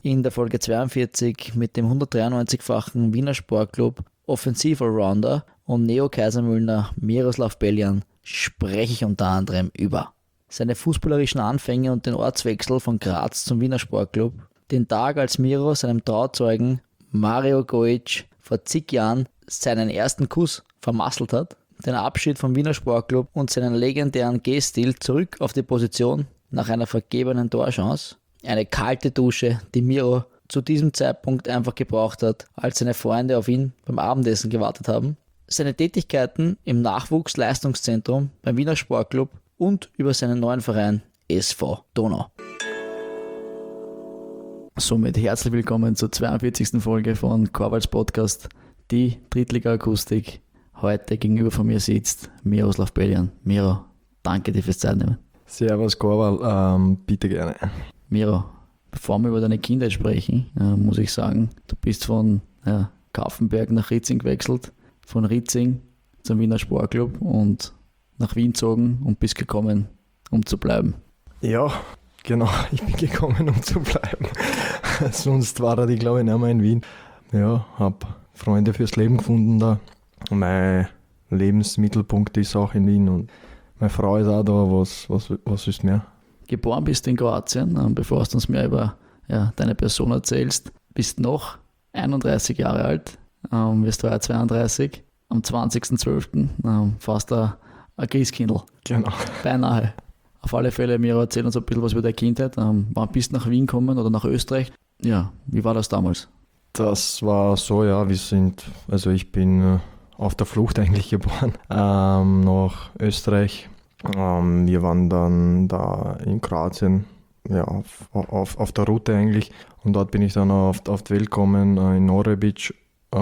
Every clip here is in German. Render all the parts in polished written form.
in der Folge 42 mit dem 193-fachen Wiener Sportclub Offensiv-Allrounder und Neo-Kaisermüllner Miroslav Beljan spreche ich unter anderem über seine fußballerischen Anfänge und den Ortswechsel von Graz zum Wiener Sportclub, den Tag, als Miro seinem Trauzeugen Mario Goic vor zig Jahren seinen ersten Kuss vermasselt hat, den Abschied vom Wiener Sportclub und seinen legendären Gehstil zurück auf die Position nach einer vergebenen Torchance, eine kalte Dusche, die Miro zu diesem Zeitpunkt einfach gebraucht hat, als seine Freunde auf ihn beim Abendessen gewartet haben, seine Tätigkeiten im Nachwuchsleistungszentrum beim Wiener Sportclub und über seinen neuen Verein SV Donau. Somit herzlich willkommen zur 42. Folge von Korwals Podcast, die Drittliga-Akustik. Heute gegenüber von mir sitzt Miroslav Beljan. Miro, danke dir fürs Zeitnehmen. Servus Korwal, bitte gerne. Miro, bevor wir über deine Kindheit sprechen, muss ich sagen, du bist von Kaufenberg nach Ritzing gewechselt, von Ritzing zum Wiener Sportclub und nach Wien gezogen und bist gekommen, um zu bleiben. Ja, genau, ich bin gekommen, um zu bleiben. Sonst war ich, glaube ich, nicht mehr in Wien. Ja, habe Freunde fürs Leben gefunden da. Mein Lebensmittelpunkt ist auch in Wien und meine Frau ist auch da. Was ist mehr? Geboren bist du in Kroatien, bevor du uns mehr über deine Person erzählst. Bist noch 31 Jahre alt, wirst heuer 32. Am 20.12. Fast ein Christkindl. Genau. Beinahe. Auf alle Fälle, Miro, erzähl uns ein bisschen was über deine Kindheit. Wann bist du nach Wien gekommen oder nach Österreich? Ja, wie war das damals? Das war so, ja, ich bin auf der Flucht eigentlich geboren, nach Österreich. Wir waren dann da in Kroatien, ja, auf der Route eigentlich. Und dort bin ich dann auf die Welt gekommen, in Orebic.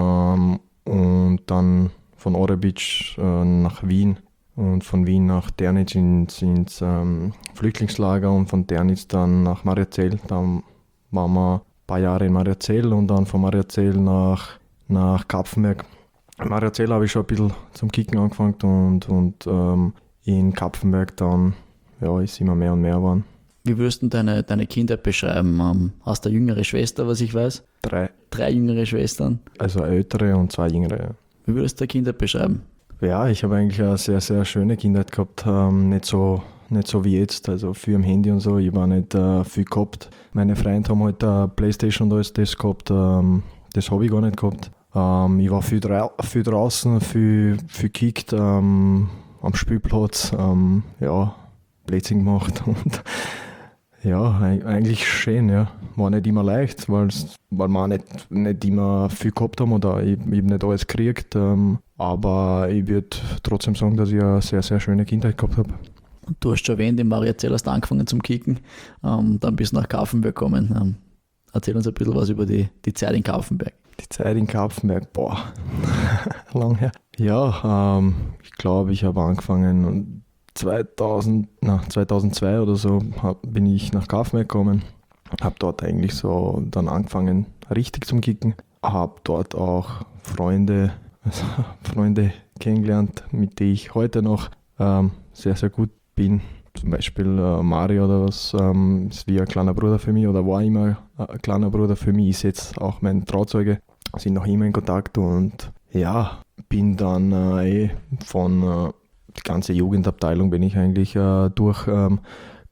Und dann von Orebic nach Wien. Und von Wien nach Dernitsch ins Flüchtlingslager und von Dernitsch dann nach Mariazell. Dann waren wir ein paar Jahre in Mariazell und dann von Mariazell nach Kapfenberg. In Mariazell habe ich schon ein bisschen zum Kicken angefangen und in Kapfenberg dann ist immer mehr und mehr geworden. Wie würdest du deine Kindheit beschreiben? Hast du eine jüngere Schwester, was ich weiß? 3. 3 jüngere Schwestern? Also eine ältere und 2 jüngere, ja. Wie würdest du deine Kindheit beschreiben? Ja, ich habe eigentlich eine sehr, sehr schöne Kindheit gehabt. Nicht so wie jetzt, also viel am Handy und so. Ich war nicht viel gehabt. Meine Freunde haben halt eine Playstation und alles das gehabt. Das habe ich gar nicht gehabt. Ich war viel draußen, viel gekickt, am Spielplatz, Plätzchen gemacht und ja, eigentlich schön, ja. War nicht immer leicht, weil wir nicht immer viel gehabt haben oder ich habe nicht alles gekriegt. Aber ich würde trotzdem sagen, dass ich eine sehr, sehr schöne Kindheit gehabt habe. Du hast schon erwähnt, in Mariazell hast du angefangen zum Kicken, dann bist du nach Kapfenberg gekommen. Erzähl uns ein bisschen was über die Zeit in Kapfenberg. Die Zeit in Kapfenberg, lang her. Ja, ich glaube, ich habe angefangen 2002 oder so bin ich nach Kapfenberg gekommen. Habe dort eigentlich so dann angefangen, richtig zum Kicken. Habe dort auch Freunde kennengelernt, mit denen ich heute noch sehr, sehr gut bin. Zum Beispiel Mario oder was, ist wie ein kleiner Bruder für mich oder war immer ein kleiner Bruder für mich, ist jetzt auch mein Trauzeuge, sind noch immer in Kontakt und ja, bin dann von die ganze Jugendabteilung bin ich eigentlich durchgegangen,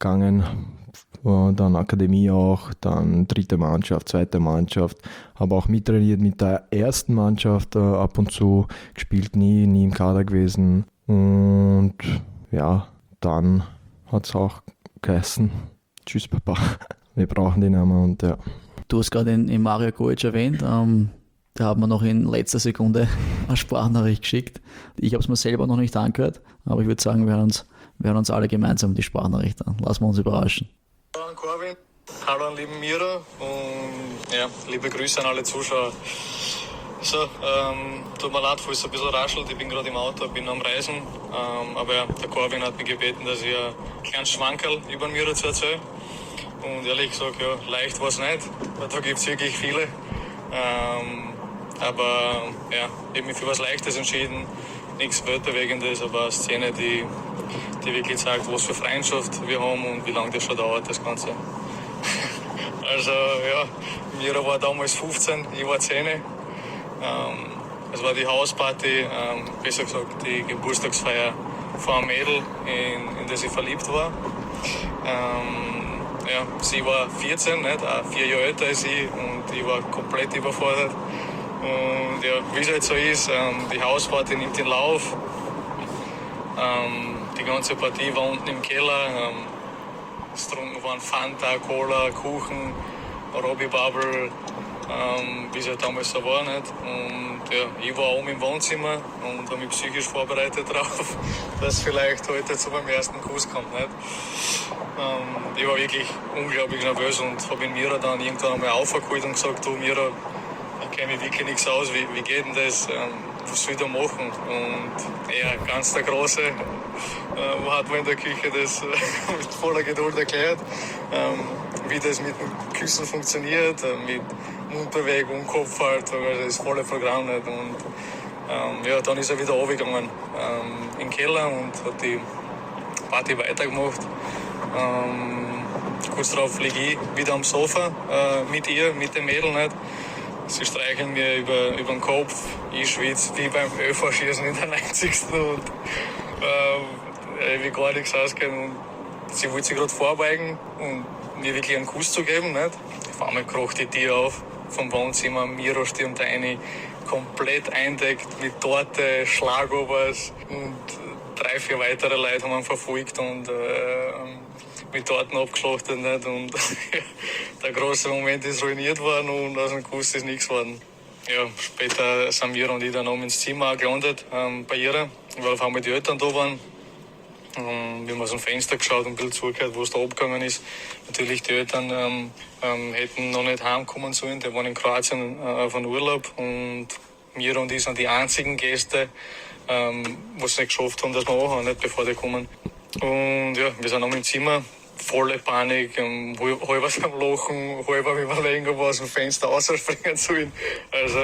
dann Akademie auch, dann 3. Mannschaft, 2. Mannschaft, habe auch mittrainiert mit der ersten Mannschaft, ab und zu gespielt, nie im Kader gewesen und ja, dann hat es auch geheißen, tschüss Papa, wir brauchen den Namen und ja. Du hast gerade in Mario Goic erwähnt, da hat man noch in letzter Sekunde eine Sprachnachricht geschickt. Ich habe es mir selber noch nicht angehört, aber ich würde sagen, wir hören uns alle gemeinsam die Sprachnachricht an. Lassen wir uns überraschen. Hallo an Corwin, hallo an lieben Miro und ja, liebe Grüße an alle Zuschauer. So, tut mir leid, falls es ein bisschen raschelt, ich bin gerade im Auto, bin am Reisen, aber ja, der Corwin hat mich gebeten, dass ich ein kleines Schmankerl über den Miro zu erzählen. Und ehrlich gesagt, ja, leicht war es nicht, weil da gibt es wirklich viele. Aber ja, ich habe mich für was Leichtes entschieden, nichts Welterwegendes, aber eine Szene, die wirklich zeigt, was für Freundschaft wir haben und wie lange das schon dauert, das Ganze. Also ja, Mira war damals 15, ich war 10. Es war die Hausparty, besser gesagt die Geburtstagsfeier von einem Mädel, in das ich verliebt war. Ja, sie war 14, nicht? 4 Jahre älter als ich, und ich war komplett überfordert. Und ja, wie es halt so ist, die Hausparty nimmt den Lauf. Die ganze Partie war unten im Keller. Es getrunken waren Fanta, Cola, Kuchen, Robbie Bubble, wie es halt damals so war. Nicht? Und ja, ich war oben im Wohnzimmer und habe mich psychisch vorbereitet darauf, dass es vielleicht heute zu meinem ersten Kuss kommt. Nicht? Ich war wirklich unglaublich nervös und habe in Mira dann irgendwann einmal aufgeholt und gesagt, du Mira, ich kenne mich wirklich nichts aus, wie geht denn das, was soll ich da machen? Und er, ganz der Große, hat mir in der Küche das mit voller Geduld erklärt, wie das mit dem Küssen funktioniert, mit Mundbewegung, Kopfhaltung, also das volle Programm nicht. Und ja, dann ist er wieder runtergegangen in den Keller und hat die Party weitergemacht. Kurz darauf liege ich wieder am Sofa mit ihr, mit dem Mädel nicht. Sie streicheln mir über den Kopf, ich schwitze wie beim ÖV-Schießen in der 90. Und wie gar nichts ausgeht. Und sie wollte sich gerade vorbeugen und mir wirklich einen Kuss zu geben. Nicht? Auf einmal kroch die Tür auf vom Wohnzimmer, Miro stürmt rein, komplett eindeckt mit Torte, Schlagobers, und 3, 4 weitere Leute haben ihn verfolgt und mit Torten abgeschlachtet. Nicht? Und der große Moment ist ruiniert worden und aus dem Kuss ist nichts geworden. Ja, später sind wir und ich dann oben ins Zimmer gelandet bei ihr, weil auf einmal die Eltern da waren. Wir haben aus dem Fenster geschaut und ein bisschen zugehört, wo es da abgegangen ist. Natürlich, die Eltern hätten noch nicht heimkommen sollen, die waren in Kroatien auf einem Urlaub, und wir und ich sind die einzigen Gäste, die es nicht geschafft haben, dass wir anhauen, nicht bevor die kommen. Und ja, wir sind oben im Zimmer, volle Panik, halber am Lachen, halber am Überlegen, ob wir aus dem Fenster rausspringen sollen. Also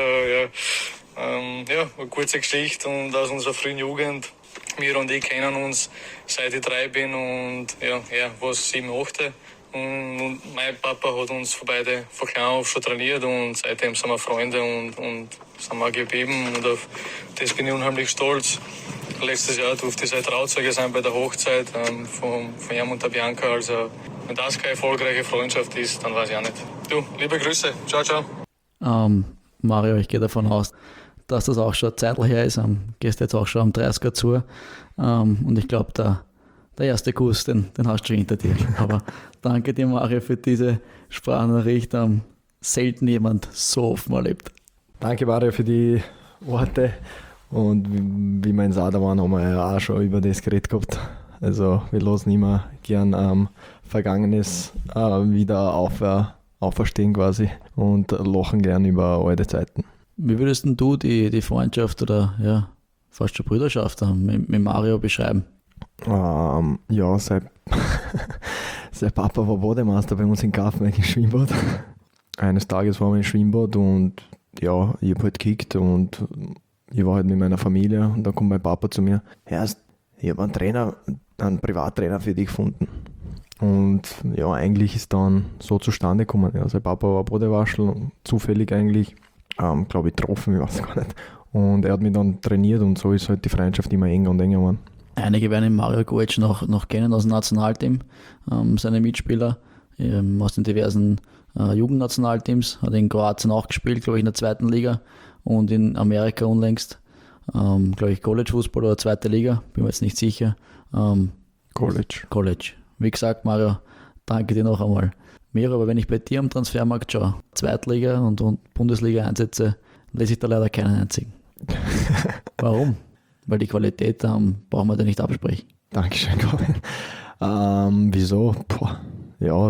ja, eine kurze Geschichte und aus unserer frühen Jugend. Wir und ich kennen uns seit ich 3 bin und ja, er war 7, 8. Und mein Papa hat uns beide von klein auf schon trainiert und seitdem sind wir Freunde und sind wir geblieben, und auf das bin ich unheimlich stolz. Letztes Jahr durfte ich sein Trauzeuge sein bei der Hochzeit von ihm und der Bianca. Also wenn das keine erfolgreiche Freundschaft ist, dann weiß ich auch nicht. Du, liebe Grüße. Ciao, ciao. Mario, ich gehe davon aus, dass das auch schon eine Zeit her ist. Gehst jetzt auch schon am 30er zu. Und ich glaube, der erste Kuss, den hast du schon hinter dir. Aber danke dir, Mario, für diese Sprachnachricht. Selten jemand so offen erlebt. Danke, Mario, für die Worte. Und wie wir in Sada waren, haben wir ja auch schon über das geredet gehabt. Also wir lassen immer gern Vergangenes wieder auferstehen quasi und lachen gern über alte Zeiten. Wie würdest denn du die Freundschaft oder ja, fast schon Brüderschaft mit Mario beschreiben? Ja, sein Papa war Bademeister bei uns in Grafenberg im Schwimmbad. Eines Tages waren wir im Schwimmbad und ja, ich habe halt gekickt und ich war halt mit meiner Familie, und dann kommt mein Papa zu mir: Ja, ich habe einen Privattrainer für dich gefunden. Und ja, eigentlich ist dann so zustande gekommen. Ja, sein Papa war Bodewaschel, zufällig eigentlich, glaube ich, getroffen, ich weiß gar nicht. Und er hat mich dann trainiert und so ist halt die Freundschaft immer enger und enger geworden. Einige werden den Mario Goetsch noch kennen aus dem Nationalteam, seine Mitspieler aus den diversen Jugendnationalteams, hat in Kroatien auch gespielt, glaube ich, in der 2. Liga und in Amerika unlängst, glaube ich, College-Fußball oder 2. Liga, bin mir jetzt nicht sicher. College. Wie gesagt, Mario, danke dir noch einmal. Miro, aber wenn ich bei dir am Transfermarkt schaue, Zweitliga und Bundesliga-Einsätze, lese ich da leider keinen einzigen. Warum? Weil die Qualität brauchen wir da nicht absprechen. Dankeschön, Robin. Wieso? Ja,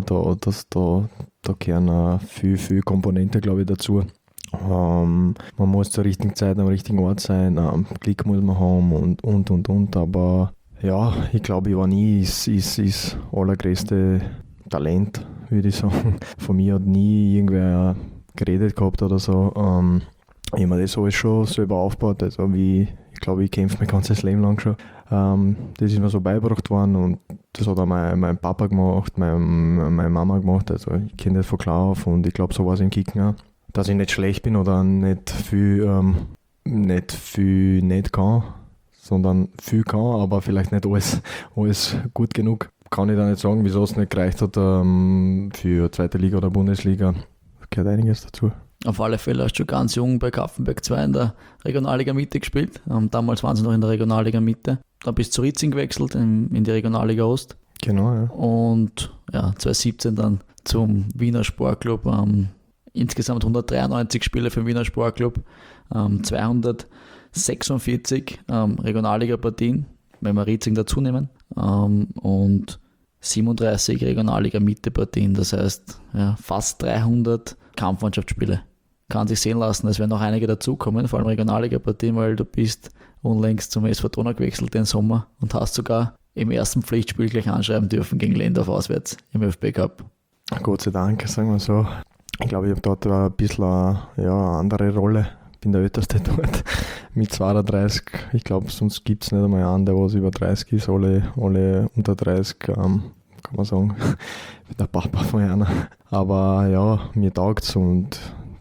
da gehören viel Komponenten, glaube ich, dazu. Man muss zur richtigen Zeit am richtigen Ort sein, Glück muss man haben und. Aber ja, ich glaube, ich war nie das allergrößte Talent, würde ich sagen. Von mir hat nie irgendwer geredet gehabt oder so. Ich habe mir das alles schon selber aufgebaut. Also wie Ich glaube, ich kämpfe mein ganzes Leben lang schon. Das ist mir so beigebracht worden und das hat auch mein Papa gemacht, meine Mama gemacht. Also ich kenne das von klar auf und ich glaube, so war es im Kicken auch. Dass ich nicht schlecht bin oder nicht viel nicht kann, sondern viel kann, aber vielleicht nicht alles gut genug. Kann ich da nicht sagen, wieso es nicht gereicht hat für zweite Liga oder Bundesliga. Da gehört einiges dazu. Auf alle Fälle hast du ganz jung bei Kaffenberg 2 in der Regionalliga Mitte gespielt. Damals waren sie noch in der Regionalliga Mitte. Dann bist du zu Ritzing gewechselt in die Regionalliga Ost. Genau, ja. Und 2017 dann zum Wiener Sportclub. Insgesamt 193 Spiele für den Wiener Sportclub. 246 Regionalliga-Partien, wenn wir Ritzing dazu nehmen. Und 37 Regionalliga-Mitte-Partien. Das heißt, fast 300 Kampfmannschaftsspiele. Kann sich sehen lassen, es werden noch einige dazukommen, vor allem Regionalliga-Partien, weil du bist unlängst zum SV Donau gewechselt den Sommer und hast sogar im ersten Pflichtspiel gleich anschreiben dürfen gegen Lendorf auswärts im ÖFB Cup. Gott sei Dank, sagen wir so. Ich glaube, ich habe dort ein bisschen eine andere Rolle. Bin der Älteste dort mit 32. Ich glaube, sonst gibt es nicht einmal einen, der was über 30 ist. Alle unter 30, kann man sagen. Ich bin der Papa von einer. Aber ja, mir taugt es und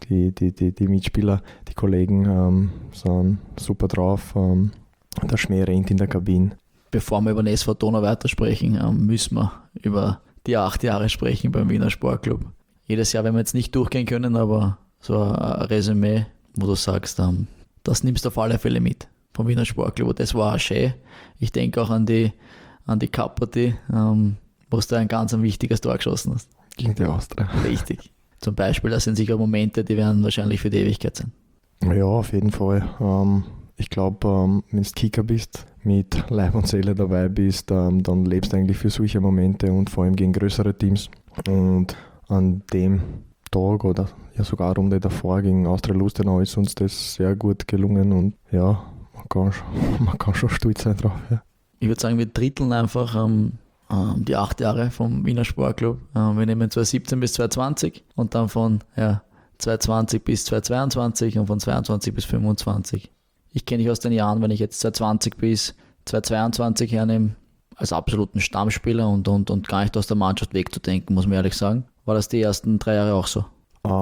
die Mitspieler, die Kollegen sind super drauf. Der Schmäh rennt in der Kabine. Bevor wir über den SV Donau weitersprechen, müssen wir über die 8 Jahre sprechen beim Wiener Sportclub. Jedes Jahr werden wir jetzt nicht durchgehen können, aber so ein Resümee, wo du sagst, das nimmst du auf alle Fälle mit vom Wiener Sportclub. Und das war auch schön. Ich denke auch an die Cup-Partie, wo du ein ganz wichtiges Tor geschossen hast. Gegen die Austria. Richtig. Zum Beispiel, das sind sicher Momente, die werden wahrscheinlich für die Ewigkeit sein. Ja, auf jeden Fall. Ich glaube, wenn du Kicker bist, mit Leib und Seele dabei bist, dann lebst du eigentlich für solche Momente und vor allem gegen größere Teams. Und an dem Tag oder ja sogar eine Runde davor gegen Austria Lustenau ist uns das sehr gut gelungen und ja, man kann schon stolz sein drauf. Ja. Ich würde sagen, wir dritteln einfach die 8 Jahre vom Wiener Sportclub. Wir nehmen 2017 bis 2020 und dann von 2020 bis 2022 und von 22 bis 25. Ich kenne dich aus den Jahren, wenn ich jetzt 2020 bis 2022 hernehme, als absoluten Stammspieler und gar nicht aus der Mannschaft wegzudenken, muss man ehrlich sagen. War das die ersten 3 Jahre auch so?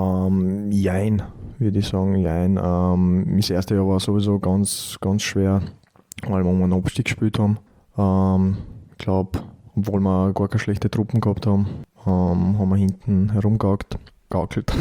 Jein, würde ich sagen, jein. Das erste Jahr war sowieso ganz, ganz schwer, weil wir einen Abstieg gespielt haben. Ich glaube, obwohl wir gar keine schlechte Truppen gehabt haben, haben wir hinten herumgegaukelt.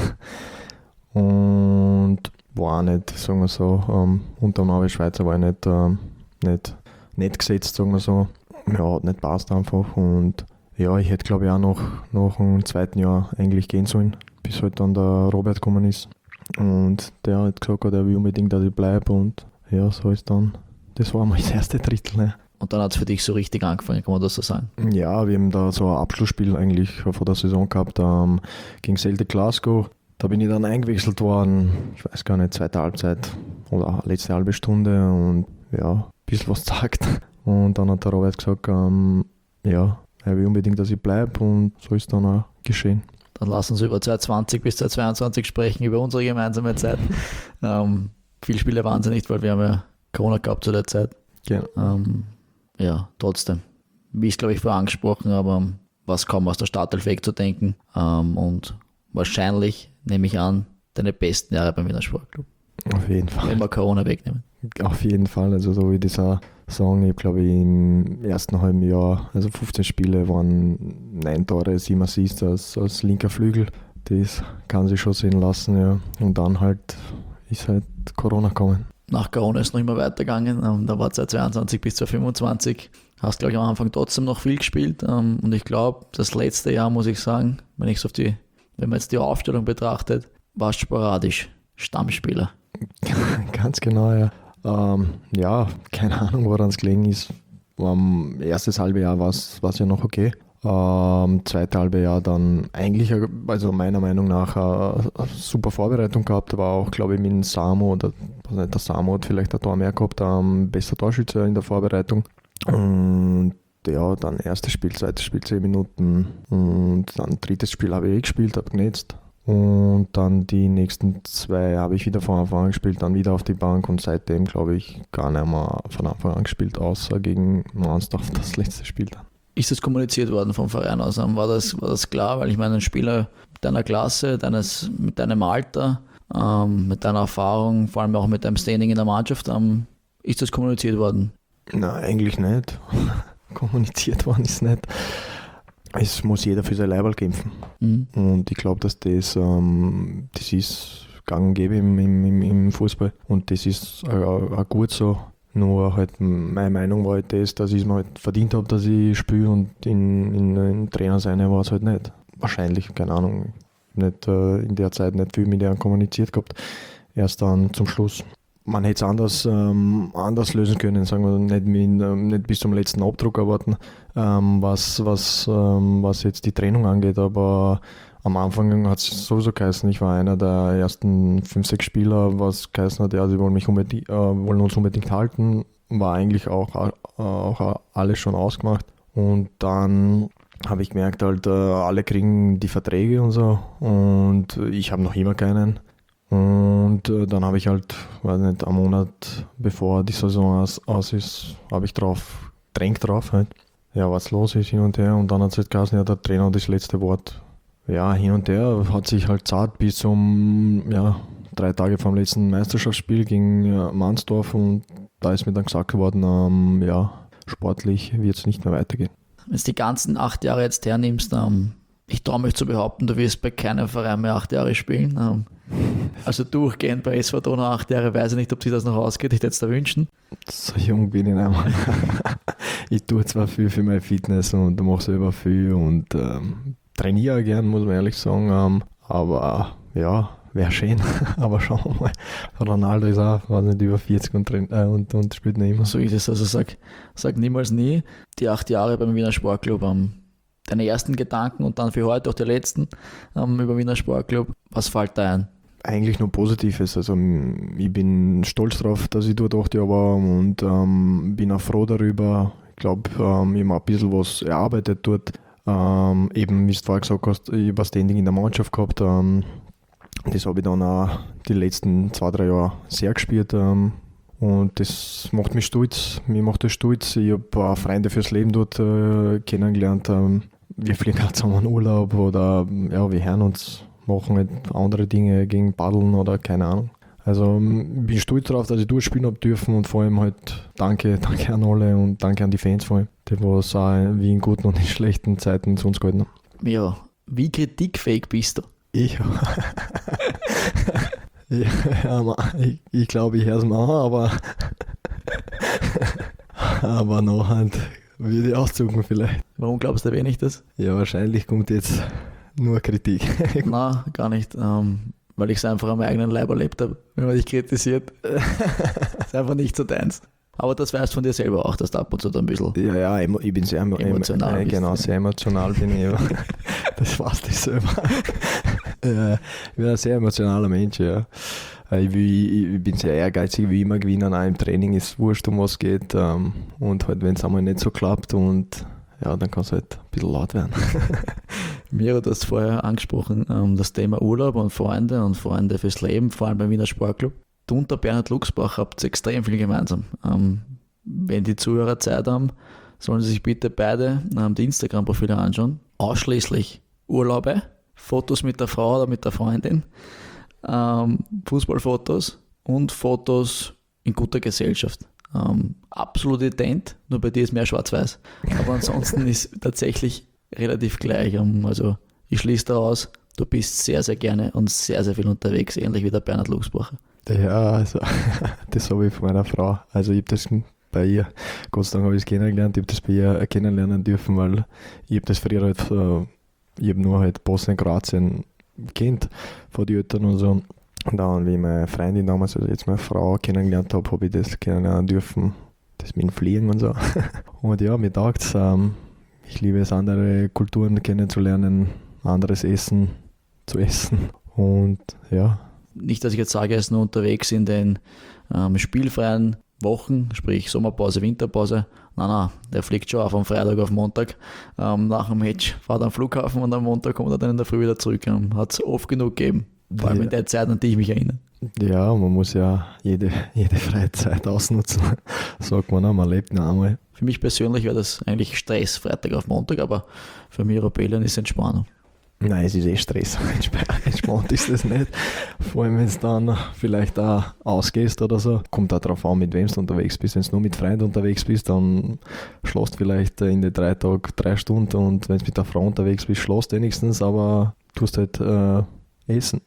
Und war auch nicht, sagen wir so, unter dem Schweizer war ich nicht gesetzt, sagen wir so. Ja, hat nicht passt einfach und ja, ich hätte glaube ich auch noch im zweiten Jahr eigentlich gehen sollen, bis halt dann der Robert gekommen ist und der hat gesagt, er will unbedingt, dass ich bleibe und ja, so ist dann, das war mal das erste Drittel. Ne? Und dann hat es für dich so richtig angefangen, kann man das so sagen? Ja, wir haben da so ein Abschlussspiel eigentlich vor der Saison gehabt, gegen Celtic Glasgow. Da bin ich dann eingewechselt worden, ich weiß gar nicht, zweite Halbzeit oder letzte halbe Stunde und ja, ein bisschen was gesagt. Und dann hat der Robert gesagt, er will unbedingt, dass ich bleibe und so ist dann auch geschehen. Dann lass uns über 2020 bis 2022 sprechen, über unsere gemeinsame Zeit. Viele Spiele waren sie nicht, weil wir haben ja Corona gehabt zu der Zeit. Genau. Trotzdem. Wie ich glaube ich vorher angesprochen habe, was kaum aus der Startelf wegzudenken und wahrscheinlich, nehme ich an, deine besten Jahre beim Wiener Sportclub. Auf jeden Fall. Wenn wir Corona wegnehmen. Auf jeden Fall, also so wie das auch sagen, ich glaube im ersten halben Jahr, also 15 Spiele waren 9 Tore, 7 Assists als linker Flügel. Das kann sich schon sehen lassen, ja. Und dann ist Corona gekommen. Nach Corona ist es noch immer weitergegangen, da war 2022 bis 2025. Hast, glaube ich, am Anfang trotzdem noch viel gespielt und ich glaube, das letzte Jahr, muss ich sagen, wenn man jetzt die Aufstellung betrachtet, warst du sporadisch Stammspieler. Ganz genau, ja. Keine Ahnung, woran es gelegen ist. Erstes halbe Jahr war es ja noch okay. Zweite halbe Jahr dann eigentlich, also meiner Meinung nach, eine super Vorbereitung gehabt. War auch, glaube ich, mit dem Samo, der Samo hat vielleicht ein Tor mehr gehabt, besser Torschütze in der Vorbereitung. Und ja, dann erstes Spiel, zweites Spiel 10 Minuten und dann drittes Spiel habe ich gespielt, habe genetzt. Und dann die nächsten 2 habe ich wieder von Anfang an gespielt, dann wieder auf die Bank und seitdem, glaube ich, gar nicht mehr von Anfang an gespielt, außer gegen Mansdorf das letzte Spiel dann. Ist das kommuniziert worden vom Verein aus? War das klar? Weil ich meine, ein Spieler deiner Klasse, mit deinem Alter, mit deiner Erfahrung, vor allem auch mit deinem Standing in der Mannschaft, ist das kommuniziert worden? Nein, eigentlich nicht. Kommuniziert worden ist nicht. Es muss jeder für sein Leiberl kämpfen. Mhm. Und ich glaube, dass das ist gang und gäbe im Fußball. Und das ist auch gut so. Nur halt meine Meinung war halt das, dass ich es mir halt verdient habe, dass ich spiele und in Trainer seine war es halt nicht. Wahrscheinlich, keine Ahnung. Nicht in der Zeit nicht viel mit denen kommuniziert gehabt. Erst dann zum Schluss. Man hätte es anders lösen können, sagen wir, nicht bis zum letzten Abdruck erwarten, was jetzt die Trennung angeht, aber am Anfang hat es sowieso geheißen, ich war einer der ersten 5, 6 Spieler, was geheißen hat, ja, sie wollen uns unbedingt halten, war eigentlich auch alles schon ausgemacht und dann habe ich gemerkt, halt, alle kriegen die Verträge und so und ich habe noch immer keinen. Und dann habe ich halt, weiß nicht, einen Monat bevor die Saison aus ist, habe ich drängt drauf halt, ja, was los ist hin und her. Und dann hat es halt geheißen, ja, der Trainer hat das letzte Wort. Ja, hin und her hat sich halt zart bis 3 Tage vom letzten Meisterschaftsspiel gegen Mansdorf und da ist mir dann gesagt worden, sportlich wird es nicht mehr weitergehen. Wenn du die ganzen 8 Jahre jetzt hernimmst, ich traue mich zu behaupten, du wirst bei keinem Verein mehr 8 Jahre spielen. Also durchgehend bei SV Donau 8 Jahre, weiß ich nicht, ob sich das noch ausgeht, ich hätte es da wünschen. So jung bin ich nicht mehr. Ich tue zwar viel für meine Fitness und mache selber viel und trainiere gern, muss man ehrlich sagen, aber ja, wäre schön, aber schauen wir mal. Ronaldo ist auch, weiß nicht, über 40 und spielt nicht immer. So ist es, also sag niemals nie. Die 8 Jahre beim Wiener Sportclub, deine ersten Gedanken und dann für heute auch die letzten über Wiener Sportclub, was fällt da ein? Eigentlich nur Positives, also ich bin stolz drauf, dass ich dort 8 Jahre war und bin auch froh darüber. Ich glaube, ich habe ein bisschen was erarbeitet dort. Eben, wie du vorher gesagt hast, ich habe ein Standing in der Mannschaft gehabt. Das habe ich dann auch die letzten 2, 3 Jahre sehr gespielt. Und das macht mich stolz. Mir macht das stolz. Ich habe auch Freunde fürs Leben dort kennengelernt. Wir fliegen auch zusammen in Urlaub oder ja, wir hören uns, machen halt andere Dinge gegen Paddeln oder keine Ahnung. Also ich bin stolz darauf, dass ich durchspielen habe dürfen und vor allem halt danke an alle und danke an die Fans vor allem, die was auch wie in guten und in schlechten Zeiten zu uns gehalten haben. Ja, wie kritikfähig bist du? Ich glaube, ich höre es mal, aber noch halt würde ich auszucken vielleicht. Warum glaubst du, erwähne ich das? Ja, wahrscheinlich kommt jetzt nur Kritik. Nein, gar nicht. Weil ich es einfach am eigenen Leib erlebt habe, wenn man dich kritisiert. Ist einfach nicht so deins. Aber das weißt du von dir selber auch, dass du ab und zu da ein bisschen... Ja, ich bin sehr emotional. Genau, sehr emotional bin ich. Das weißt du selber. Ich bin ein sehr emotionaler Mensch, ja. Ich bin sehr ehrgeizig, wie immer gewinnen, auch im Training ist es wurscht, um was es geht. Und halt, wenn es einmal nicht so klappt und ja, dann kann es halt ein bisschen laut werden. Miro, du hast vorher angesprochen, das Thema Urlaub und Freunde fürs Leben, vor allem beim Wiener Sportclub. Du und der Bernhard Luxbach habt extrem viel gemeinsam. Wenn die Zuhörer Zeit haben, sollen sie sich bitte beide die Instagram-Profile anschauen. Ausschließlich Urlaube, Fotos mit der Frau oder mit der Freundin, Fußballfotos und Fotos in guter Gesellschaft. Absolut ident, nur bei dir ist mehr schwarz-weiß. Aber ansonsten ist tatsächlich relativ gleich. Also ich schließe daraus, du bist sehr, sehr gerne und sehr, sehr viel unterwegs, ähnlich wie der Bernhard Luxbacher. Ja, also das habe ich von meiner Frau. Also ich habe das bei ihr, Gott sei Dank habe ich es kennengelernt, ich habe das bei ihr kennenlernen dürfen, weil ich habe das früher halt, ich habe nur halt Bosnien, Kroatien kennt von den Eltern und so. Und dann, wie ich meine Freundin damals, also jetzt meine Frau kennengelernt habe ich das kennenlernen dürfen, das mit dem Fliegen und so. Und ja, mir taugt es. Ich liebe es, andere Kulturen kennenzulernen, anderes Essen zu essen. Und ja. Nicht, dass ich jetzt sage, er ist nur unterwegs in den spielfreien Wochen, sprich Sommerpause, Winterpause. Nein, der fliegt schon auf am Freitag auf Montag. Nach dem Match fährt er am Flughafen und am Montag kommt er dann in der Früh wieder zurück. Hat es oft genug gegeben. Vor allem in der Zeit, an die ich mich erinnere. Ja, man muss ja jede Freizeit ausnutzen, sagt man auch, man lebt noch einmal. Für mich persönlich wäre das eigentlich Stress, Freitag auf Montag, aber für mich Europäer ist Entspannung. Nein, es ist eh Stress. Entspannt ist das nicht. Vor allem, wenn du dann vielleicht auch ausgehst oder so. Kommt auch darauf an, mit wem du unterwegs bist. Wenn du nur mit Freunden unterwegs bist, dann schläfst du vielleicht in den 3 Tagen 3 Stunden und wenn du mit der Frau unterwegs bist, schläfst du wenigstens, aber tust halt essen.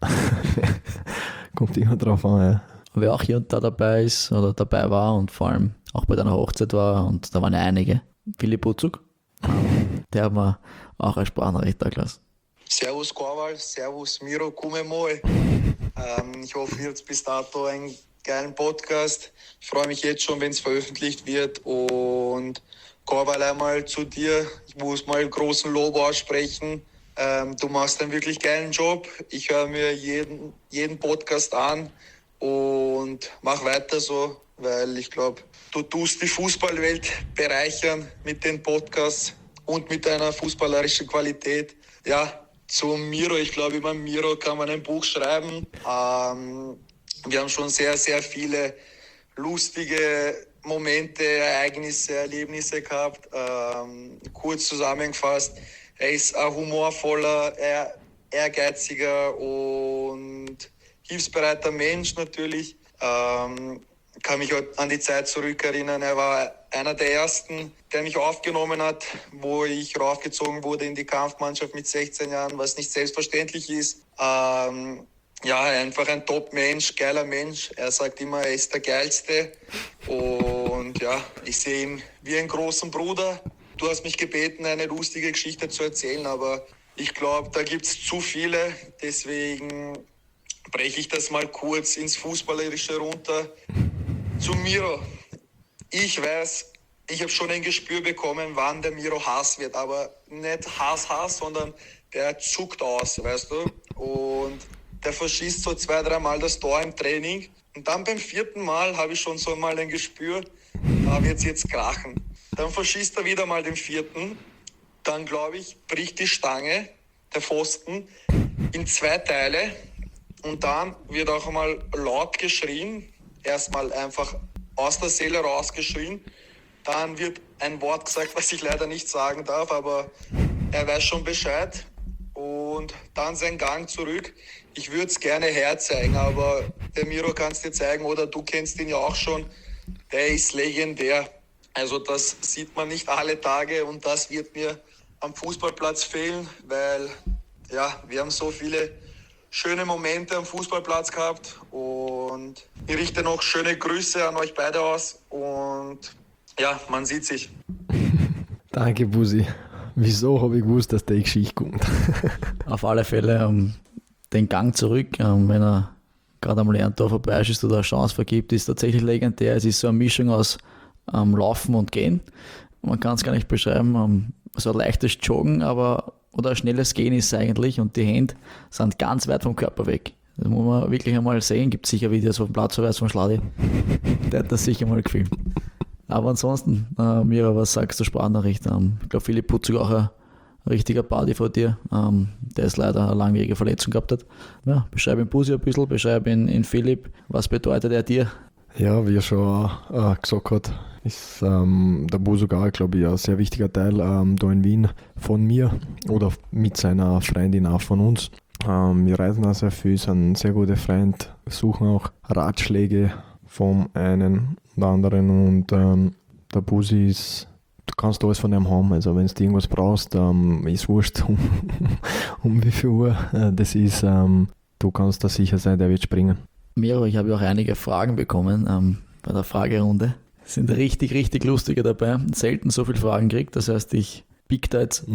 Kommt immer drauf an, ja. Wer auch hier und da dabei ist oder dabei war und vor allem auch bei deiner Hochzeit war, und da waren ja einige. Philipp Butzug, der hat mir auch eine Sprachnachricht da gelassen. Servus Korwal, servus Miro, komm mal. Ich hoffe, ihr habt bis dato einen geilen Podcast. Ich freue mich jetzt schon, wenn es veröffentlicht wird. Und Korwal, einmal zu dir. Ich muss mal großen Lob aussprechen. Du machst einen wirklich geilen Job. Ich höre mir jeden Podcast an und mach weiter so, weil ich glaube, du tust die Fußballwelt bereichern mit den Podcasts und mit deiner fußballerischen Qualität. Ja, zum Miro, ich glaube, über Miro kann man ein Buch schreiben. Wir haben schon sehr, sehr viele lustige Momente, Ereignisse, Erlebnisse gehabt. Kurz zusammengefasst, er ist ein humorvoller, ehrgeiziger und hilfsbereiter Mensch natürlich. Kann mich auch an die Zeit zurückerinnern. Er war einer der ersten, der mich aufgenommen hat, wo ich raufgezogen wurde in die Kampfmannschaft mit 16 Jahren, was nicht selbstverständlich ist. Ja, einfach ein Top-Mensch, geiler Mensch. Er sagt immer, er ist der Geilste. Und ja, ich sehe ihn wie einen großen Bruder. Du hast mich gebeten, eine lustige Geschichte zu erzählen, aber ich glaube, da gibt es zu viele. Deswegen breche ich das mal kurz ins Fußballerische runter. Zu Miro. Ich weiß, ich habe schon ein Gespür bekommen, wann der Miro Hass wird, aber nicht Hass, sondern der zuckt aus, weißt du? Und der verschießt so 2-3 Mal das Tor im Training. Und dann beim 4. Mal habe ich schon so mal ein Gespür, da wird es jetzt krachen. Dann verschießt er wieder mal den 4. Dann, glaube ich, bricht die Stange, der Pfosten, in 2 Teile. Und dann wird auch einmal laut geschrien. Erstmal einfach aus der Seele rausgeschrien. Dann wird ein Wort gesagt, was ich leider nicht sagen darf, aber er weiß schon Bescheid. Und dann sein Gang zurück. Ich würde es gerne herzeigen, aber der Miro kann es dir zeigen, oder du kennst ihn ja auch schon. Der ist legendär. Also das sieht man nicht alle Tage und das wird mir am Fußballplatz fehlen, weil ja, wir haben so viele schöne Momente am Fußballplatz gehabt und ich richte noch schöne Grüße an euch beide aus und ja, man sieht sich. Danke, Busi. Wieso habe ich gewusst, dass die Geschichte kommt? Auf alle Fälle den Gang zurück, wenn er gerade am leeren Tor vorbei ist oder eine Chance vergibt, ist tatsächlich legendär. Es ist so eine Mischung aus Laufen und Gehen. Man kann es gar nicht beschreiben. So ein leichtes Joggen, oder ein schnelles Gehen ist es eigentlich, und die Hände sind ganz weit vom Körper weg. Das muss man wirklich einmal sehen. Gibt sicher Videos auf dem Platzverweis vom Schladi. Der hat das sicher mal gefilmt. Aber ansonsten, Mira, was sagst du Sprachnachricht? Ich glaube, Philipp Putzig auch ein richtiger Party von dir, der ist leider eine langwierige Verletzung gehabt hat. Ja, beschreib ihn Busi ein bisschen, beschreib ihn in Philipp. Was bedeutet er dir? Ja, wie er schon gesagt hat, ist der Busugar, glaube ich, ein sehr wichtiger Teil da in Wien von mir oder mit seiner Freundin auch von uns. Wir reisen auch sehr viel, sind sehr gute Freunde, suchen auch Ratschläge vom einen und anderen und der Busi ist, du kannst alles von ihm haben, also wenn du irgendwas brauchst, ist wurscht um wie viel Uhr das ist, du kannst da sicher sein, der wird springen. Miro, ich habe ja auch einige Fragen bekommen bei der Fragerunde. Es sind richtig, richtig lustige dabei. Selten so viele Fragen gekriegt, das heißt, ich pick da jetzt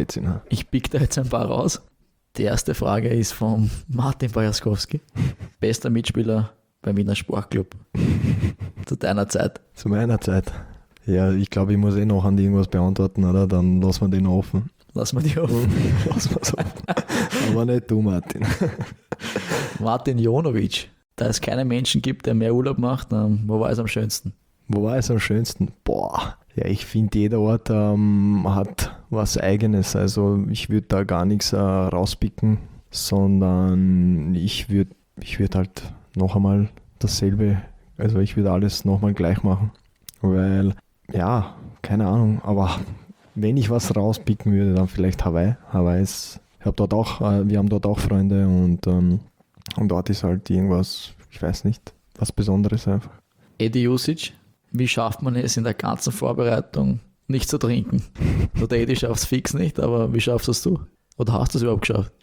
ein paar raus. Die erste Frage ist von Martin Bajaskowski, bester Mitspieler beim Wiener Sportclub. Zu deiner Zeit. Zu meiner Zeit. Ja, ich glaube, ich muss noch an irgendwas beantworten, oder? Dann lassen wir den offen. Lassen wir die offen. Lassen wir's offen. Aber nicht du, Martin. Martin Jonovic. Da es keinen Menschen gibt, der mehr Urlaub macht, wo war es am schönsten? Wo war es am schönsten? Boah, Ja, ich finde, jeder Ort hat was Eigenes. Also ich würde da gar nichts rauspicken, sondern ich würde halt noch einmal dasselbe, also ich würde alles nochmal gleich machen. Weil, ja, keine Ahnung, aber wenn ich was rauspicken würde, dann vielleicht Hawaii. Hawaii ist, wir haben dort auch Freunde und dort ist halt irgendwas, ich weiß nicht, was Besonderes einfach. Edi Jusic, wie schafft man es in der ganzen Vorbereitung nicht zu trinken? So, der Edi schafft es fix nicht, aber wie schaffst es du? Oder hast du es überhaupt geschafft?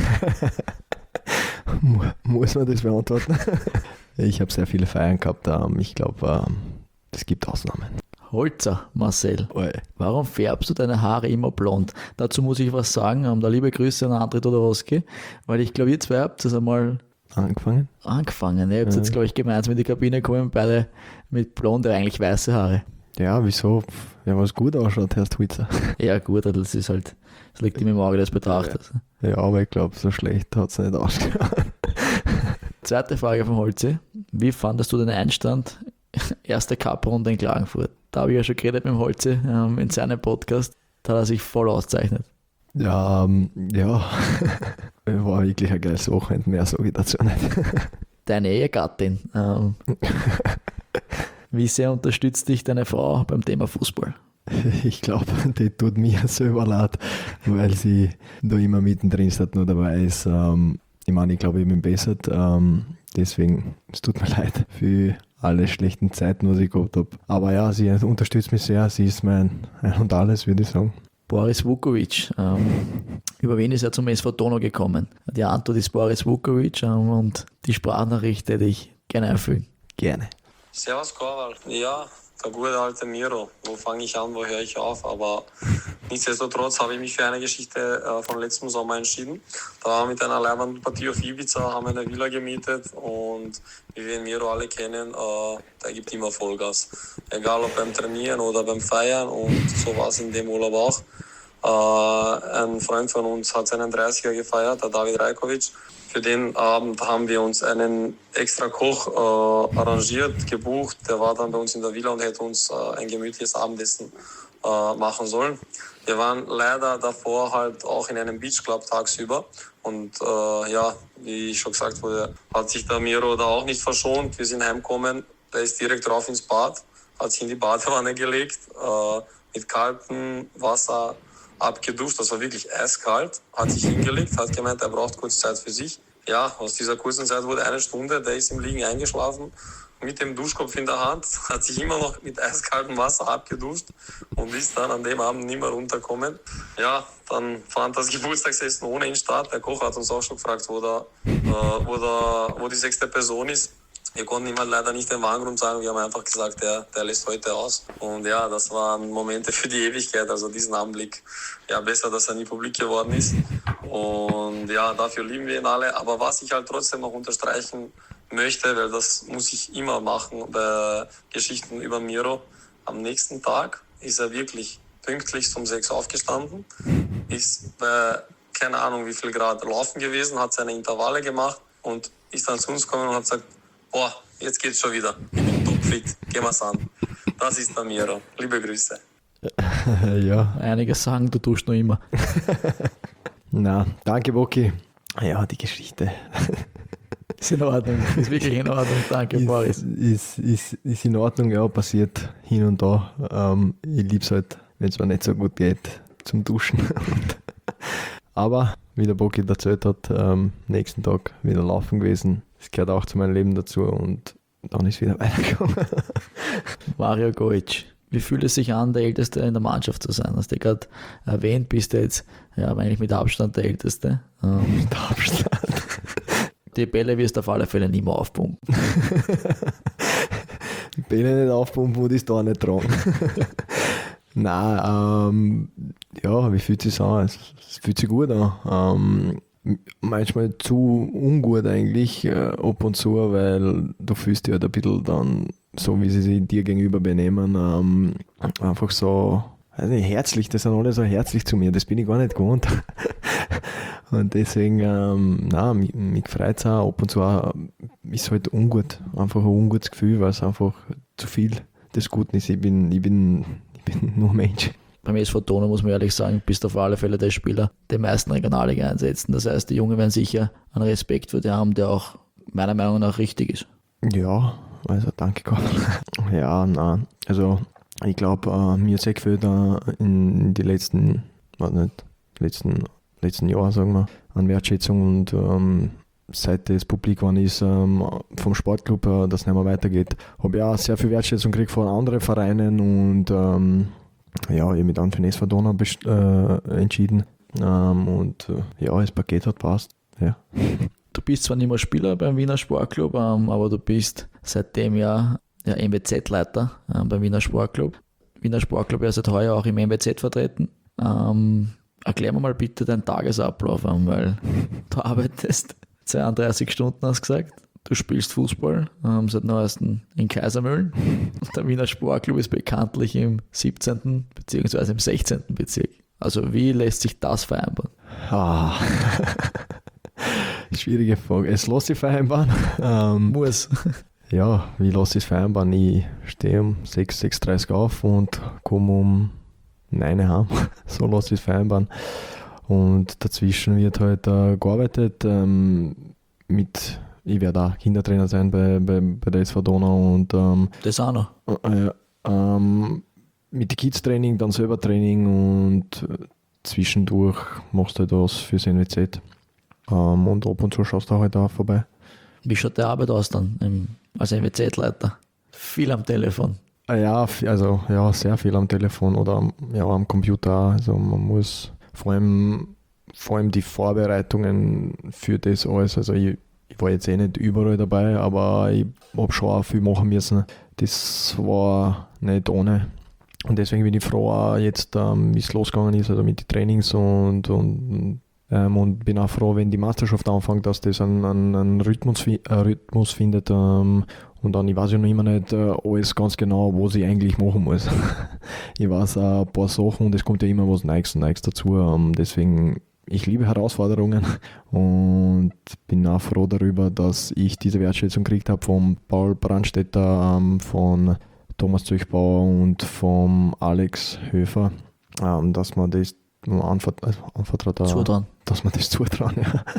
Muss man das beantworten? Ich habe sehr viele Feiern gehabt. Ich glaube, es gibt Ausnahmen. Holzer, Marcel. Oi. Warum färbst du deine Haare immer blond? Dazu muss ich was sagen. Da liebe Grüße an André Todorowski, weil ich glaube, ihr zwei habt das einmal Angefangen? Ihr habt jetzt, glaube ich, gemeinsam in die Kabine gekommen, beide mit blonde, eigentlich weiße Haare. Ja, wieso? Ja, was gut ausschaut, Herr Stwitzer. Ja, gut, das ist halt, das liegt immer im Auge des Betrachters. Ja, aber ich glaube, so schlecht hat es nicht ausgeschaut. Zweite Frage von Holzi. Wie fandest du den Einstand? Erste Cup-Runde in Klagenfurt. Da habe ich ja schon geredet mit dem Holzi in seinem Podcast. Da hat er sich voll auszeichnet. Ja, war wirklich ein geiles Wochenende, mehr sage ich dazu nicht. Deine Ehegattin. Wie sehr unterstützt dich deine Frau beim Thema Fußball? Ich glaube, die tut mir selber leid, weil sie da immer mittendrin steht, nur dabei ist. Ich meine, ich glaube, ich bin besser. Deswegen, es tut mir leid für alle schlechten Zeiten, was ich gehabt habe. Aber ja, sie unterstützt mich sehr. Sie ist mein Ein und Alles, würde ich sagen. Boris Vukovic. Über wen ist er zum SV Donau gekommen? Die Antwort ist Boris Vukovic und die Sprachnachricht hätte ich gerne einfügen. Gerne. Servus Korwal. Ja, der gute alte Miro. Wo fange ich an, wo höre ich auf? Aber nichtsdestotrotz habe ich mich für eine Geschichte von letztem Sommer entschieden. Da waren wir mit einer leibenden Partie auf Ibiza, haben eine Villa gemietet und wie wir Miro alle kennen, der gibt immer Vollgas. Egal ob beim Trainieren oder beim Feiern und so war es in dem Urlaub auch. Ein Freund von uns hat seinen 30er gefeiert, der David Rajkovic. Für den Abend haben wir uns einen extra Koch arrangiert, gebucht. Der war dann bei uns in der Villa und hätte uns ein gemütliches Abendessen machen sollen. Wir waren leider davor halt auch in einem Beachclub tagsüber. Und ja, wie schon gesagt wurde, hat sich der Miro da auch nicht verschont. Wir sind heimgekommen, der ist direkt drauf ins Bad, hat sich in die Badewanne gelegt, mit kaltem Wasser abgeduscht, das war wirklich eiskalt, hat sich hingelegt, hat gemeint, er braucht kurz Zeit für sich. Ja, aus dieser kurzen Zeit wurde eine Stunde, der ist im Liegen eingeschlafen, mit dem Duschkopf in der Hand, hat sich immer noch mit eiskaltem Wasser abgeduscht und ist dann an dem Abend nicht mehr runtergekommen. Ja, dann fand das Geburtstagsessen ohne ihn statt. Der Koch hat uns auch schon gefragt, wo die 6. Person ist. Wir konnten ihm halt leider nicht den wahren Grund sagen. Wir haben einfach gesagt, der lässt heute aus. Und ja, das waren Momente für die Ewigkeit. Also diesen Anblick, ja, besser, dass er nie publik geworden ist. Und ja, dafür lieben wir ihn alle. Aber was ich halt trotzdem noch unterstreichen möchte, weil das muss ich immer machen bei Geschichten über Miro. Am nächsten Tag ist er wirklich pünktlich um 6 aufgestanden, ist bei keine Ahnung wie viel Grad laufen gewesen, hat seine Intervalle gemacht und ist dann zu uns gekommen und hat gesagt, boah, jetzt geht's schon wieder. Ich bin topfit, gehen wir's an. Das ist der Miro. Liebe Grüße. Ja. Einige sagen, du tust noch immer. Na, danke, Boki. Ja, die Geschichte. Ist in Ordnung, ist wirklich in Ordnung, danke, Boris. Ist in Ordnung, ja, passiert hin und da. Ich lieb's halt, wenn es mir nicht so gut geht, zum Duschen. Aber, wie der Boki erzählt hat, nächsten Tag wieder laufen gewesen. Das gehört auch zu meinem Leben dazu und dann ist wieder weitergekommen. Mario Goic, wie fühlt es sich an, der Älteste in der Mannschaft zu sein? Hast du gerade erwähnt, bist du jetzt eigentlich mit Abstand der Älteste. Mit Abstand. Die Bälle wirst du auf alle Fälle nicht mehr aufpumpen. Die Bälle nicht aufpumpen und ist da nicht dran. Nein, ja, wie fühlt es sich an? Es fühlt sich gut an. Manchmal zu ungut eigentlich, ab und zu, weil du fühlst dich halt ein bisschen dann, so wie sie sich dir gegenüber benehmen, einfach so, weiß nicht, herzlich, das sind alle so herzlich zu mir, das bin ich gar nicht gewohnt. Und deswegen, mich freut es auch, ab und zu ist halt ungut, einfach ein ungutes Gefühl, weil es einfach zu viel des Guten ist. Ich bin bin nur Mensch. Beim SV Donau muss man ehrlich sagen, bist auf alle Fälle der Spieler, der meisten Regionalliga einsetzen. Das heißt, die Jungen werden sicher einen Respekt für die haben, der auch meiner Meinung nach richtig ist. Ja, also danke Gott. Ja, nein. Also ich glaube, mir sehr gefällt in die letzten Jahren, sagen wir, an Wertschätzung und seit das publik geworden ist vom Sportclub, dass es nicht mehr weitergeht. Habe ja auch sehr viel Wertschätzung gekriegt von anderen Vereinen und ich habe mich dann für den SV Donau entschieden das Paket hat passt. Ja. Du bist zwar nicht mehr Spieler beim Wiener Sportclub, aber du bist seit dem Jahr MBZ-Leiter beim Wiener Sportclub. Wiener Sportclub ist seit heuer auch im MBZ vertreten. Erklär mir mal bitte deinen Tagesablauf an, weil du arbeitest 32 Stunden, hast du gesagt. Du spielst Fußball, seit neuestem in Kaisermühlen. Und der Wiener Sportclub ist bekanntlich im 17. bzw. im 16. Bezirk. Also wie lässt sich das vereinbaren? Schwierige Frage. Es lässt sich vereinbaren. Muss. Ja, wie lässt sich vereinbaren? Ich stehe um 6:30 auf und komme um 9 heim. So lässt sich vereinbaren. Und dazwischen wird halt gearbeitet ich werde auch Kindertrainer sein bei der SV Donau und Das auch noch. mit dem Kids-Training, dann selber Training und zwischendurch machst du halt was fürs NWZ und ab und zu schaust du halt auch vorbei. Wie schaut die Arbeit aus dann als NWZ-Leiter? Viel am Telefon. Ja, sehr viel am Telefon oder am Computer auch. Also man muss vor allem die Vorbereitungen für das alles, also ich war jetzt nicht überall dabei, aber ich habe schon auch viel machen müssen. Das war nicht ohne. Und deswegen bin ich froh, auch jetzt, wie es losgegangen ist, also mit den Trainings und bin auch froh, wenn die Meisterschaft anfängt, dass das einen Rhythmus findet. Und dann, ich weiß ja noch immer nicht alles ganz genau, was ich eigentlich machen muss. Ich weiß auch ein paar Sachen und es kommt ja immer was Neues dazu. Deswegen, ich liebe Herausforderungen und bin auch froh darüber, dass ich diese Wertschätzung gekriegt habe von Paul Brandstätter, von Thomas Zöchbauer und vom Alex Höfer, dass man das Zutrauen. Dass man das zutrauen.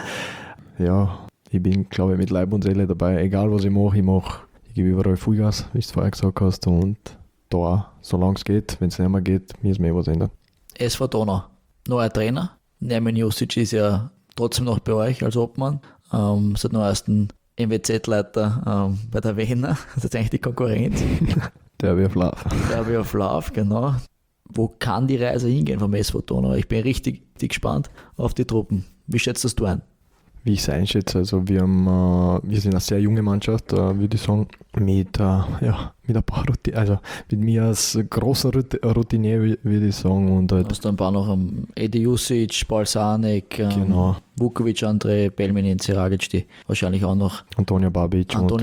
Ja, ich bin, glaube ich, mit Leib und Seele dabei. Egal was ich gebe überall Vollgas, wie du es vorher gesagt hast. Und da, solange es geht, wenn es nicht mehr geht, müssen wir was ändern. SV Donau, neuer Trainer. Nermin Jusic ist ja trotzdem noch bei euch als Obmann. Seit neuestem MWZ-Leiter bei der Wiener. Das ist eigentlich die Konkurrenz. Derby of Love. Derby of Love, genau. Wo kann die Reise hingehen vom SV Donau? Ich bin richtig gespannt auf die Truppen. Wie schätzt das du ein? Wie ich es einschätze, also wir sind eine sehr junge Mannschaft, würde ich sagen, mit ein paar Routine, also mit mir als großer Routinier, würde ich sagen. Und halt, du hast ein paar noch Edi Jusic, Balsanek, genau. Vukovic, André, Belminin, Seragic, die wahrscheinlich auch noch Antonio Babic und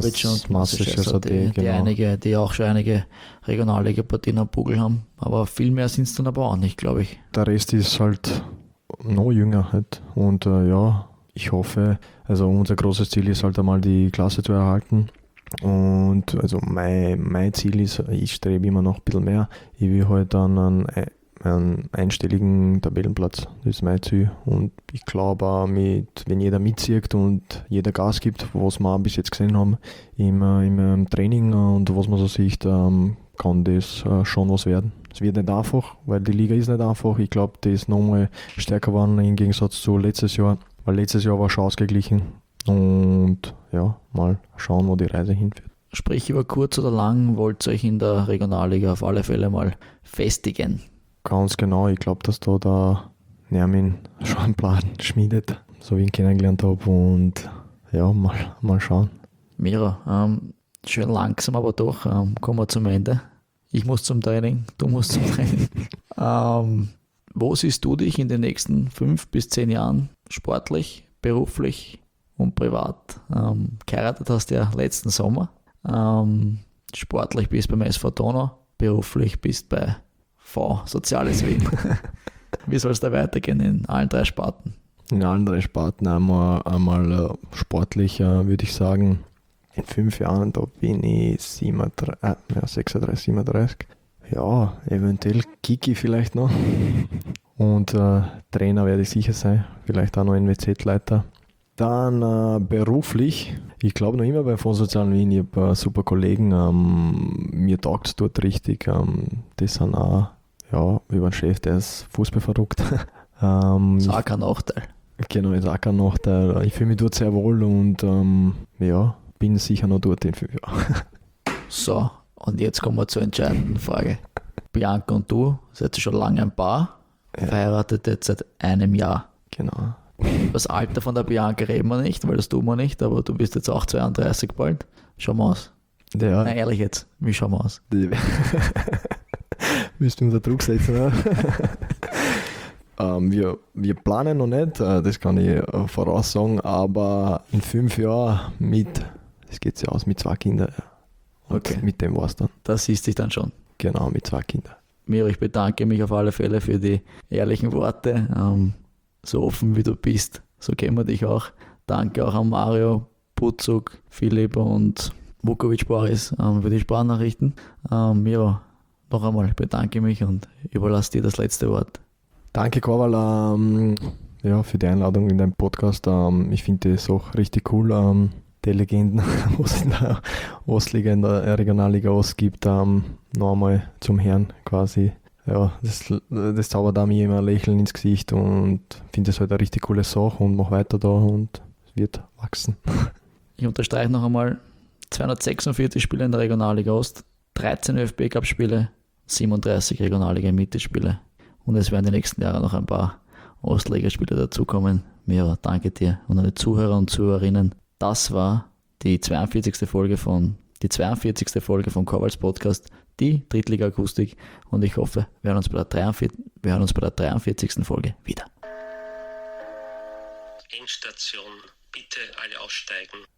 Marcel die auch schon einige Regionalliga-Partien am Bugel haben. Aber viel mehr sind es dann aber auch nicht, glaube ich. Der Rest ist halt noch jünger halt. Und ich hoffe, also unser großes Ziel ist halt einmal die Klasse zu erhalten. Und also mein Ziel ist, ich strebe immer noch ein bisschen mehr. Ich will halt dann einen einstelligen Tabellenplatz. Das ist mein Ziel. Und ich glaube auch, wenn jeder mitzieht und jeder Gas gibt, was wir bis jetzt gesehen haben im Training und was man so sieht, kann das schon was werden. Es wird nicht einfach, weil die Liga ist nicht einfach. Ich glaube, die ist nochmal stärker geworden im Gegensatz zu letztes Jahr. Weil letztes Jahr war schon ausgeglichen. Und ja, mal schauen, wo die Reise hinführt. Sprich, über kurz oder lang wollt ihr euch in der Regionalliga auf alle Fälle mal festigen. Ganz genau. Ich glaube, dass da der Nermin schon einen Plan schmiedet, so wie ich ihn kennengelernt habe. Und ja, mal schauen. Miro, schön langsam, aber doch kommen wir zum Ende. Ich muss zum Training, du musst zum Training. Wo siehst du dich in den nächsten 5 bis 10 Jahren sportlich, beruflich und privat? Geheiratet hast du ja letzten Sommer. Sportlich bist du beim SV Donau, beruflich bist du bei V Soziales Wien. Wie soll es da weitergehen in allen 3 Sparten? In allen 3 Sparten einmal sportlich, würde ich sagen, in 5 Jahren, da bin ich 36, 37. Ja, eventuell Kiki vielleicht noch. Und Trainer werde ich sicher sein. Vielleicht auch noch NWZ-Leiter. Dann beruflich. Ich glaube noch immer bei Fonds Sozialen Wien. Ich habe super Kollegen. Mir taugt es dort richtig. Das sind auch, ja, über einen Chef, der ist fußballverrückt. Ist auch kein Nachteil. Genau, ist auch kein Nachteil. Ich fühle mich dort sehr wohl und ja, bin sicher noch dort in 5 Jahren. So, und jetzt kommen wir zur entscheidenden Frage. Bianca und du seid schon lange ein Paar, verheiratet jetzt seit einem Jahr. Genau. Das Alter von der Bianca reden wir nicht, weil das tun wir nicht, aber du bist jetzt auch 32 bald. Schauen wir aus. Ja, Nein, ehrlich jetzt, wie schauen wir aus? müsst ihr unter Druck setzen. Wir planen noch nicht, das kann ich voraussagen, aber in 5 Jahren das geht ja aus, mit 2 Kindern. Ja. Und Okay. mit dem war's dann. Das siehst dich dann schon. Genau, mit 2 Kindern. Miro, ich bedanke mich auf alle Fälle für die ehrlichen Worte. So offen wie du bist, so kennen wir dich auch. Danke auch an Mario, Putzuk, Philipp und Vukovic Boris für die Sprachnachrichten. Miro, noch einmal bedanke mich und überlasse dir das letzte Wort. Danke, Korwal, für die Einladung in deinem Podcast. Ich finde das auch richtig cool. Die Legenden, was es in der Ostliga, in der Regionalliga Ost gibt, noch einmal zum Herrn quasi. Ja, das zaubert auch mir immer ein Lächeln ins Gesicht und finde das halt eine richtig coole Sache und mach weiter da und es wird wachsen. Ich unterstreiche noch einmal, 246 Spiele in der Regionalliga Ost, 13 ÖFB-Cup-Spiele, 37 Regionalliga-Mitte-Spiele. Und es werden die nächsten Jahre noch ein paar Ostligaspiele dazukommen. Miro, danke dir und an die Zuhörer und Zuhörerinnen. Das war die 42. Folge von Korwals Podcast, die Drittliga-Akustik. Und ich hoffe, wir hören uns bei der 43. Folge wieder. Endstation. Bitte alle aussteigen.